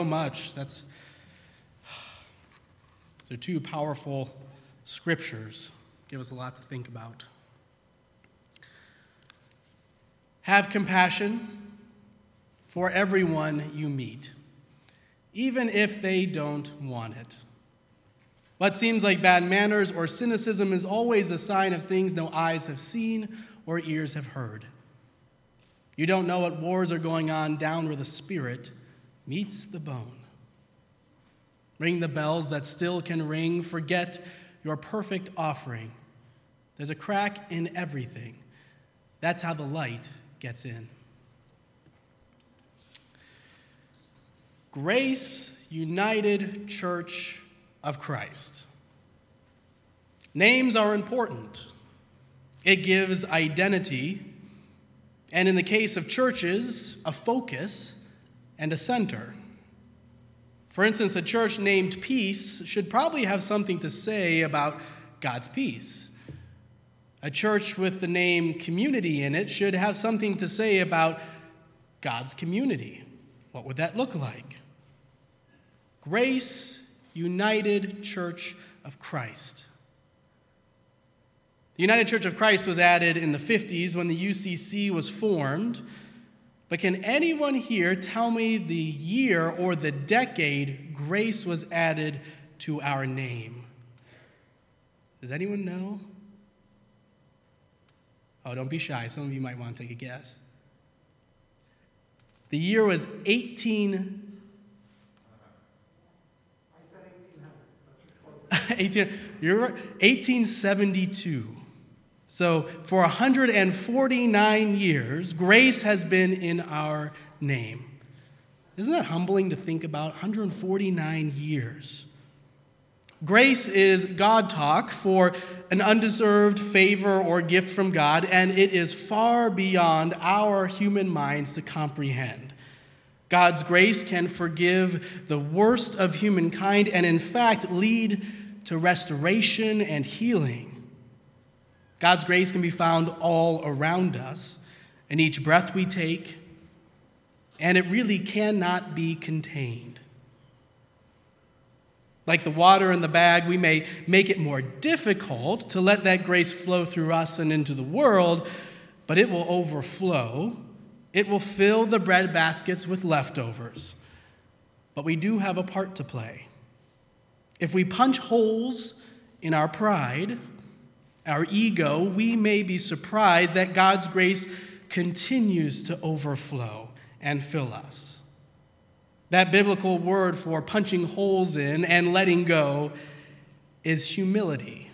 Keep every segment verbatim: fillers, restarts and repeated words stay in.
much. That's they're two powerful scriptures. Give us a lot to think about. Have compassion for everyone you meet, even if they don't want it. What seems like bad manners or cynicism is always a sign of things no eyes have seen or ears have heard. You don't know what wars are going on down where the spirit meets the bone. Ring the bells that still can ring. Forget your perfect offering. There's a crack in everything. That's how the light gets in. Grace United Church of Christ. Names are important. It gives identity, and in the case of churches, a focus and a center. For instance, a church named Peace should probably have something to say about God's peace. A church with the name Community in it should have something to say about God's community. What would that look like? Grace United Church of Christ. The United Church of Christ was added in the fifties when the U C C was formed. But can anyone here tell me the year or the decade Grace was added to our name? Does anyone know? Oh, don't be shy. Some of you might want to take a guess. The year was eighteen... eighteen you're eighteen seventy-two. So for one hundred forty-nine years, grace has been in our name. Isn't that humbling to think about? one hundred forty-nine years. Grace is God talk for an undeserved favor or gift from God, and it is far beyond our human minds to comprehend. God's grace can forgive the worst of humankind and, in fact, lead to restoration and healing. God's grace can be found all around us in each breath we take, and it really cannot be contained. Like the water in the bag, we may make it more difficult to let that grace flow through us and into the world, but it will overflow. It will fill the bread baskets with leftovers. But we do have a part to play. If we punch holes in our pride, our ego, we may be surprised that God's grace continues to overflow and fill us. That biblical word for punching holes in and letting go is humility.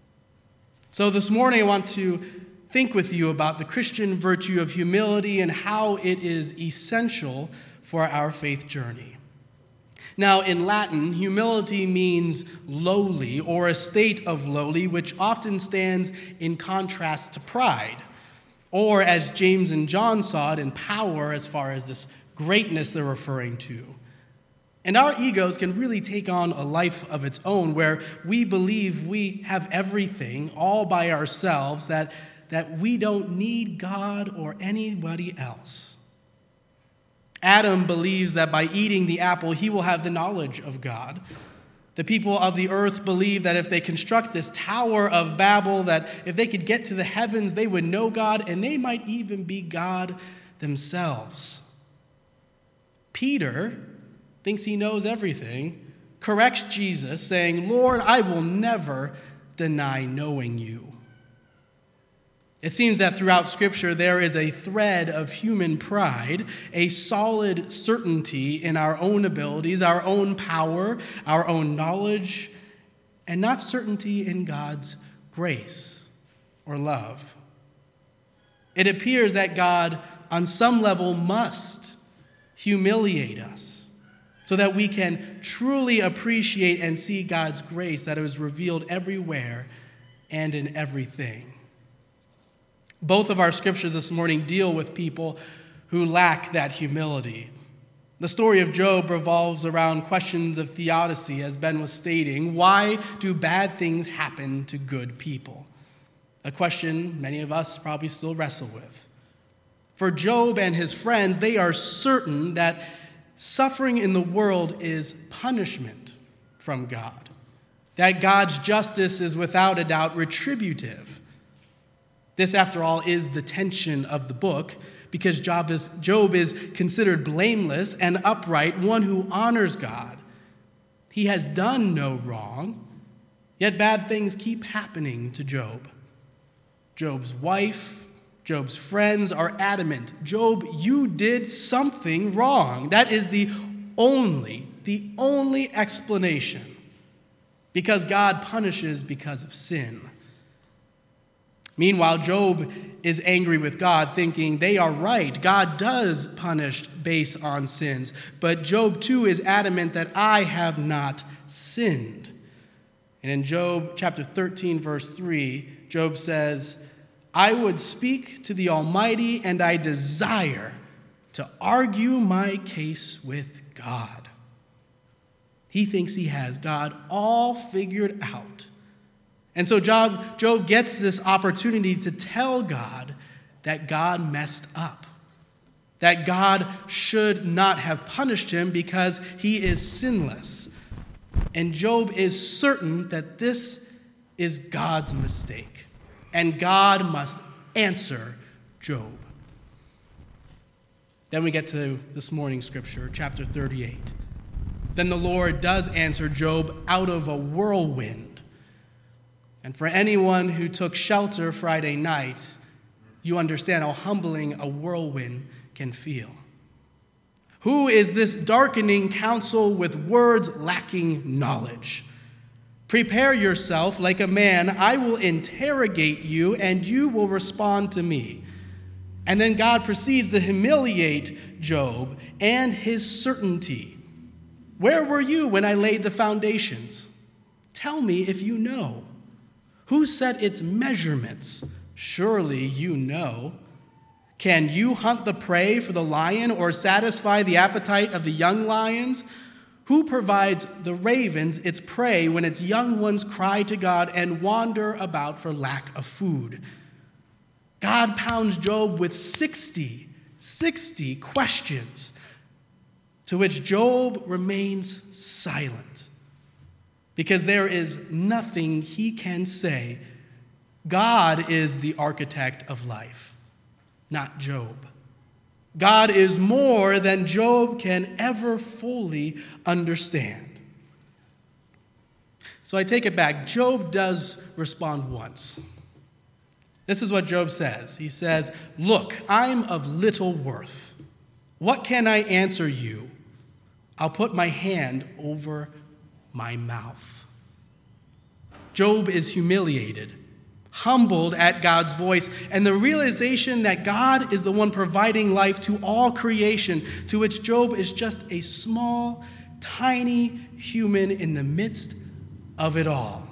So this morning I want to think with you about the Christian virtue of humility and how it is essential for our faith journey. Now, in Latin, humility means lowly or a state of lowly, which often stands in contrast to pride, or as James and John saw it, in power as far as this greatness they're referring to. And our egos can really take on a life of its own where we believe we have everything all by ourselves, that, that we don't need God or anybody else. Adam believes that by eating the apple, he will have the knowledge of God. The people of the earth believe that if they construct this Tower of Babel, that if they could get to the heavens, they would know God, and they might even be God themselves. Peter thinks he knows everything, corrects Jesus, saying, "Lord, I will never deny knowing you." It seems that throughout Scripture there is a thread of human pride, a solid certainty in our own abilities, our own power, our own knowledge, and not certainty in God's grace or love. It appears that God, on some level, must humiliate us so that we can truly appreciate and see God's grace that is revealed everywhere and in everything. Both of our scriptures this morning deal with people who lack that humility. The story of Job revolves around questions of theodicy, as Ben was stating. Why do bad things happen to good people? A question many of us probably still wrestle with. For Job and his friends, they are certain that suffering in the world is punishment from God, that God's justice is without a doubt retributive. This, after all, is the tension of the book, because Job is, Job is considered blameless and upright, one who honors God. He has done no wrong, yet bad things keep happening to Job. Job's wife, Job's friends are adamant, Job, you did something wrong. That is the only, the only explanation, because God punishes because of sin. Meanwhile, Job is angry with God, thinking they are right. God does punish based on sins. But Job, too, is adamant that I have not sinned. And in Job chapter thirteen, verse three, Job says, I would speak to the Almighty, and I desire to argue my case with God. He thinks he has God all figured out. And so Job, Job gets this opportunity to tell God that God messed up, that God should not have punished him because he is sinless. And Job is certain that this is God's mistake, and God must answer Job. Then we get to this morning's scripture, chapter thirty-eight. Then the Lord does answer Job out of a whirlwind. And for anyone who took shelter Friday night, you understand how humbling a whirlwind can feel. Who is this darkening counsel with words lacking knowledge? Prepare yourself like a man. I will interrogate you, and you will respond to me. And then God proceeds to humiliate Job and his certainty. Where were you when I laid the foundations? Tell me if you know. Who set its measurements? Surely you know. Can you hunt the prey for the lion or satisfy the appetite of the young lions? Who provides the ravens its prey when its young ones cry to God and wander about for lack of food? God pounds Job with sixty, sixty questions, to which Job remains silent, because there is nothing he can say. God is the architect of life, not Job. God is more than Job can ever fully understand. So I take it back. Job does respond once. This is what Job says. He says, look, I'm of little worth. What can I answer you? I'll put my hand over my mouth. Job is humiliated, humbled at God's voice, and the realization that God is the one providing life to all creation, to which Job is just a small, tiny human in the midst of it all.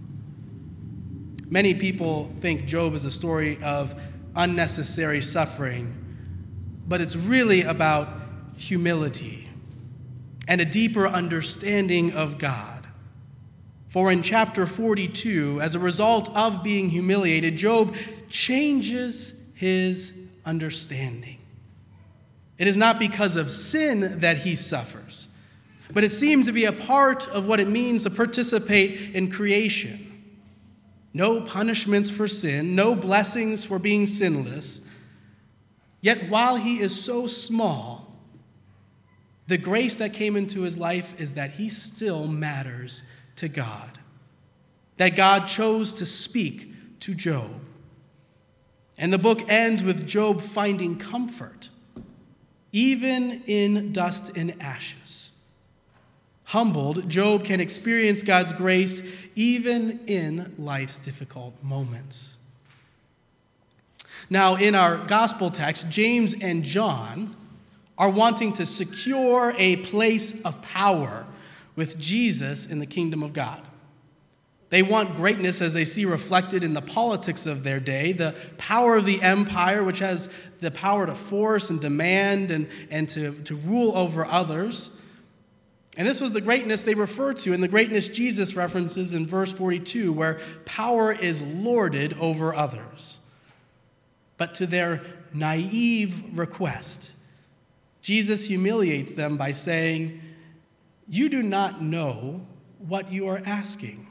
Many people think Job is a story of unnecessary suffering, but it's really about humility and a deeper understanding of God. For in chapter forty-two, as a result of being humiliated, Job changes his understanding. It is not because of sin that he suffers, but it seems to be a part of what it means to participate in creation. No punishments for sin, no blessings for being sinless. Yet while he is so small, the grace that came into his life is that he still matters to God, that God chose to speak to Job. And the book ends with Job finding comfort, even in dust and ashes. Humbled, Job can experience God's grace even in life's difficult moments. Now, in our gospel text, James and John are wanting to secure a place of power with Jesus in the kingdom of God. They want greatness as they see reflected in the politics of their day, the power of the empire, which has the power to force and demand and, and to, to rule over others. And this was the greatness they refer to, and the greatness Jesus references in verse forty-two, where power is lorded over others. But to their naive request, Jesus humiliates them by saying, "You do not know what you are asking."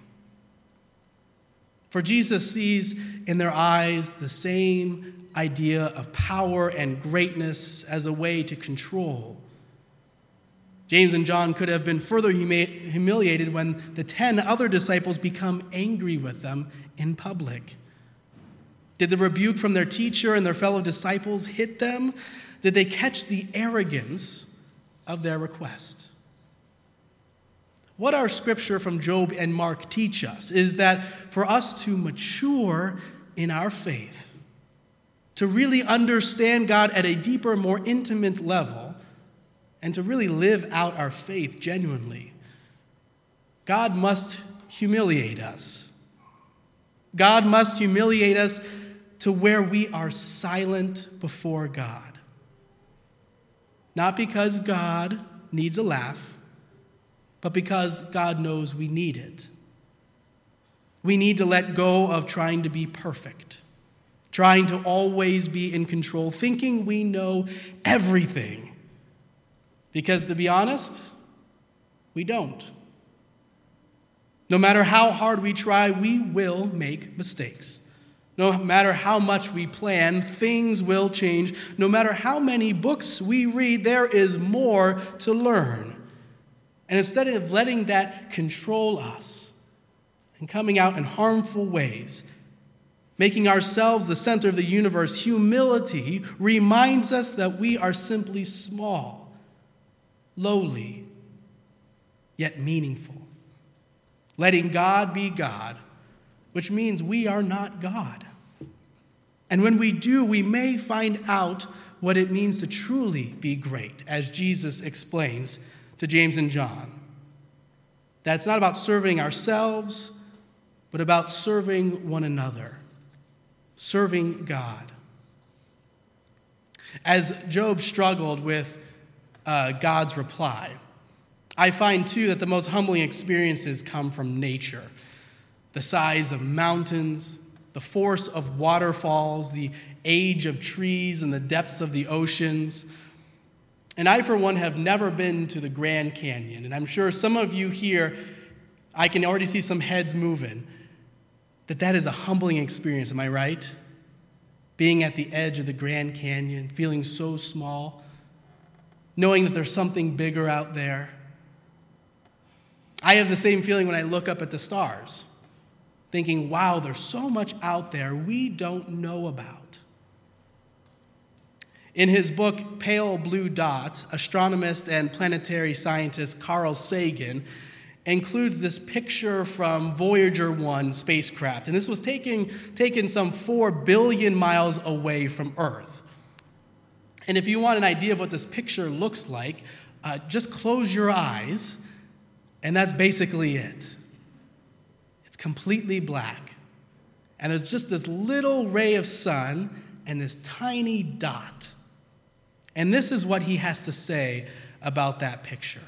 For Jesus sees in their eyes the same idea of power and greatness as a way to control. James and John could have been further humi- humiliated when the ten other disciples become angry with them in public. Did the rebuke from their teacher and their fellow disciples hit them? Did they catch the arrogance of their request? What our scripture from Job and Mark teach us is that for us to mature in our faith, to really understand God at a deeper, more intimate level, and to really live out our faith genuinely, God must humiliate us. God must humiliate us to where we are silent before God. Not because God needs a laugh, but because God knows we need it. We need to let go of trying to be perfect, trying to always be in control, thinking we know everything. Because to be honest, we don't. No matter how hard we try, we will make mistakes. No matter how much we plan, things will change. No matter how many books we read, there is more to learn. And instead of letting that control us and coming out in harmful ways, making ourselves the center of the universe, humility reminds us that we are simply small, lowly, yet meaningful. Letting God be God, which means we are not God. And when we do, we may find out what it means to truly be great, as Jesus explains to James and John. That's not about serving ourselves, but about serving one another, serving God. As Job struggled with uh, God's reply, I find, too, that the most humbling experiences come from nature. The size of mountains, the force of waterfalls, the age of trees, and the depths of the oceans. And I, for one, have never been to the Grand Canyon. And I'm sure some of you here, I can already see some heads moving, that that is a humbling experience. Am I right? Being at the edge of the Grand Canyon, feeling so small, knowing that there's something bigger out there. I have the same feeling when I look up at the stars, thinking, wow, there's so much out there we don't know about. In his book, Pale Blue Dot, astronomist and planetary scientist Carl Sagan includes this picture from Voyager one spacecraft. And this was taken, taken some four billion miles away from Earth. And if you want an idea of what this picture looks like, uh, just close your eyes, and that's basically it. It's completely black. And there's just this little ray of sun and this tiny dot. And this is what he has to say about that picture.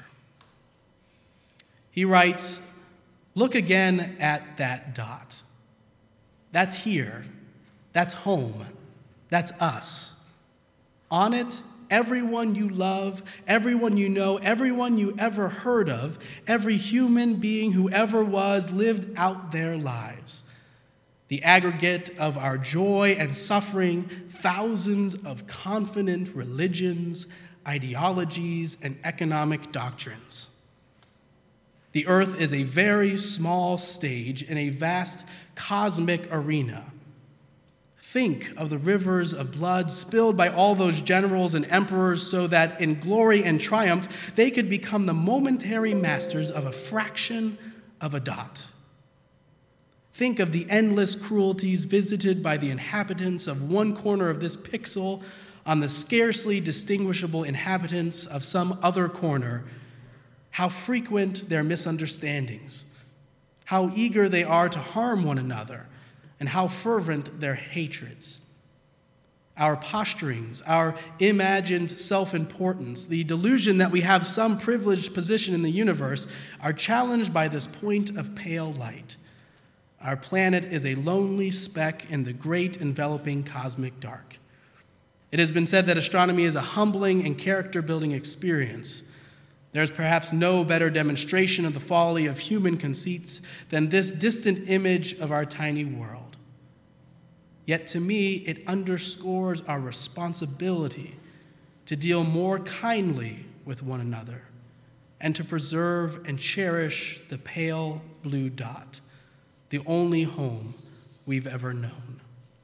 He writes, "Look again at that dot. That's here. That's home. That's us. On it, everyone you love, everyone you know, everyone you ever heard of, every human being who ever was lived out their lives. The aggregate of our joy and suffering, thousands of confident religions, ideologies, and economic doctrines. The earth is a very small stage in a vast cosmic arena. Think of the rivers of blood spilled by all those generals and emperors so that in glory and triumph they could become the momentary masters of a fraction of a dot. Think of the endless cruelties visited by the inhabitants of one corner of this pixel on the scarcely distinguishable inhabitants of some other corner. How frequent their misunderstandings, how eager they are to harm one another, and how fervent their hatreds. Our posturings, our imagined self-importance, the delusion that we have some privileged position in the universe are challenged by this point of pale light. Our planet is a lonely speck in the great enveloping cosmic dark. It has been said that astronomy is a humbling and character-building experience. There is perhaps no better demonstration of the folly of human conceits than this distant image of our tiny world. Yet to me, it underscores our responsibility to deal more kindly with one another and to preserve and cherish the pale blue dot, the only home we've ever known.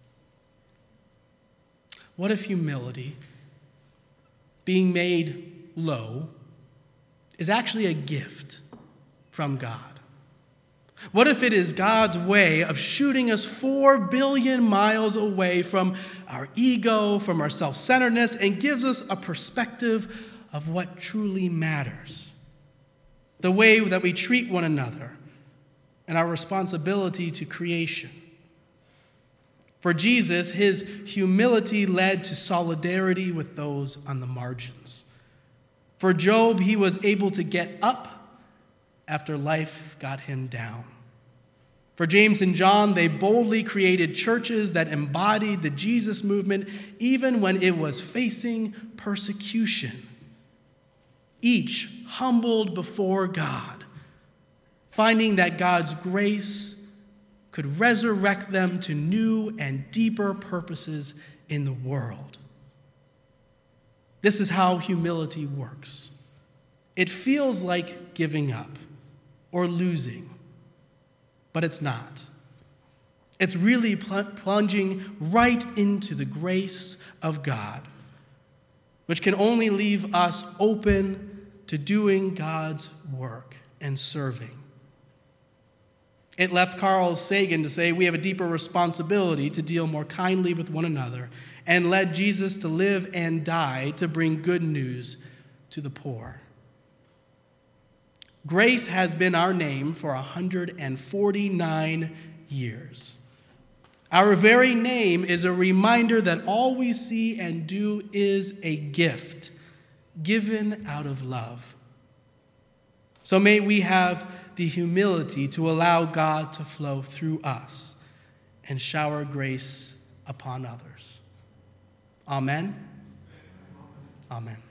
What if humility, being made low, is actually a gift from God? What if it is God's way of shooting us four billion miles away from our ego, from our self-centeredness, and gives us a perspective of what truly matters? The way that we treat one another and our responsibility to creation. For Jesus, his humility led to solidarity with those on the margins. For Job, he was able to get up after life got him down. For James and John, they boldly created churches that embodied the Jesus movement even when it was facing persecution. Each humbled before God, finding that God's grace could resurrect them to new and deeper purposes in the world. This is how humility works. It feels like giving up or losing, but it's not. It's really pl- plunging right into the grace of God, which can only leave us open to doing God's work and serving. It left Carl Sagan to say we have a deeper responsibility to deal more kindly with one another, and led Jesus to live and die to bring good news to the poor. Grace has been our name for one hundred forty-nine years. Our very name is a reminder that all we see and do is a gift given out of love. So may we have the humility to allow God to flow through us and shower grace upon others. Amen. Amen.